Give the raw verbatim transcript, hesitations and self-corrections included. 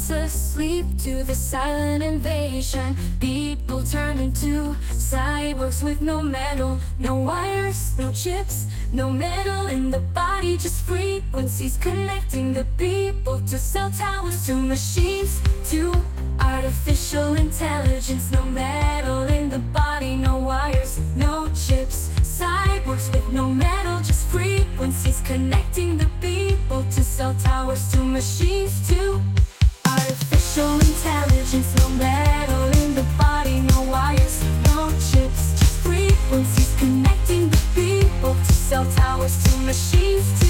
falls asleep to the silent invasion. People turn into cyborgs with no metal, no wires, no chips, no metal in the body, just frequencies connecting the people to cell towers, to machines, to artificial intelligence. No metal in the body, no wires, no chips, cyborgs with no metal, just frequencies connecting the people to cell towers, to machines, to artificial intelligence. No metal in the body, no wires, no chips, just frequencies connecting the people to cell towers, to machines,